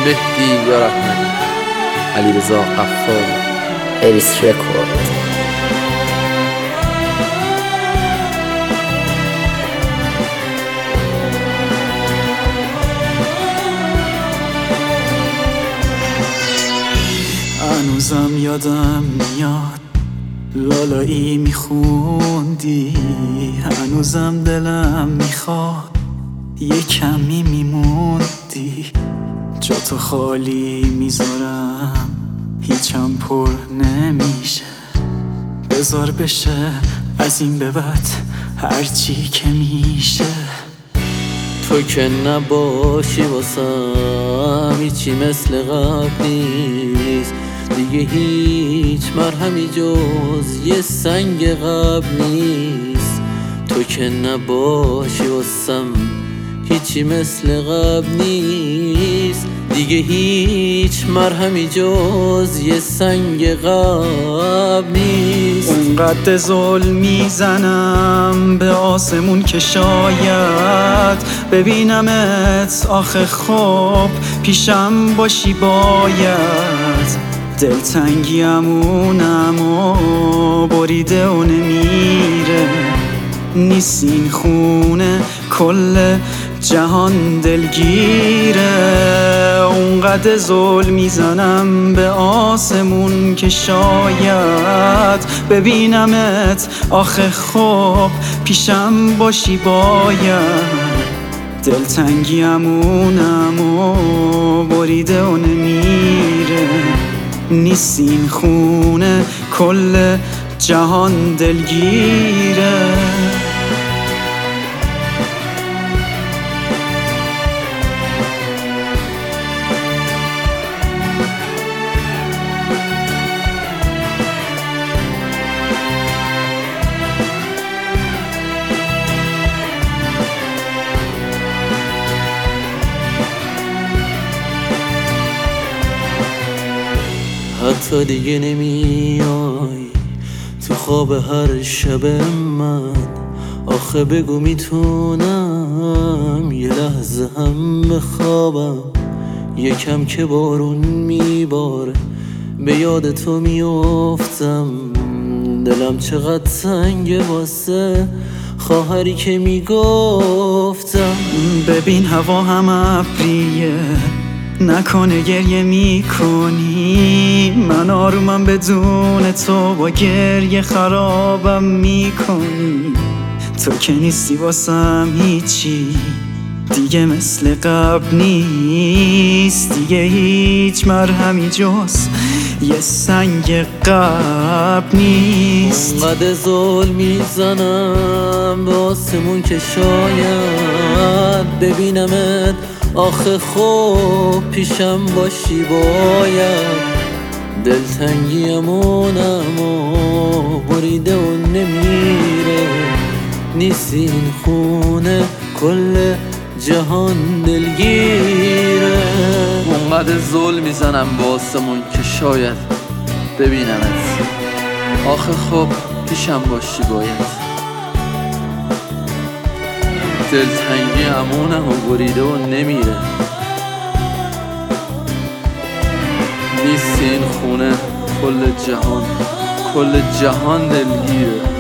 مهدی یا رحمانی، علیرضا قفار، اریس رکورد. هنوزم یادم میاد لالایی میخوندی، هنوزم دلم میخواد یه کمی میموندی. جا تو خالی میذارم هیچم پر نمیشه، بذار بشه از این به بعد هرچی که میشه. تو که نباشی واسم هیچی مثل قبل نیست، دیگه هیچ مرهمی جز یه سنگ قبل نیست. تو که نباشی واسم هیچی مثل قبل نیست، دیگه هیچ مرهمی جز یه سنگ قبل نیست. اونقدر ظلم میزنم به آسمون که شاید ببینمت آخه خب پیشم باشی باید. دلتنگیمونم و بریده و نمیره، نیست این خونه کل جهان دلگیره. اونقدر ظلم میزنم به آسمون که شاید ببینمت آخه خب پیشم باشی باید. دلتنگیمونم و بریده و نمیره، نیست این خونه کل جهان دلگیره. حتی دیگه نمیای تو خواب هر شب من، آخه بگو میتونم یه لحظه هم بخوابم. یکم که بارون میباره به یاد تو میافتم، دلم چقدر تنگه واسه خواهری که میگفتم. ببین هوا هم ابریه، نکنه گریه میکنی، من آرومم بدون تو با گریه خرابم میکنی. تو که نیستی واسم هیچی دیگه مثل قبل نیست، دیگه هیچ مرهمی جز یه سنگ قبل نیست. اونقدر ظلم میزنم به آسمون که شاید ببینمت آخه خب پیشم باشی باید. دلتنگیمونم و بریده و نمیره، نیست این خونه کل جهان دلگیره. اونقدر ظلم میزنم به آسمون که شاید ببینمت آخه خب پیشم باشی باید. دلتنگی امونم و بریده و نمیره، نیست این خونه کل جهان دلگیره.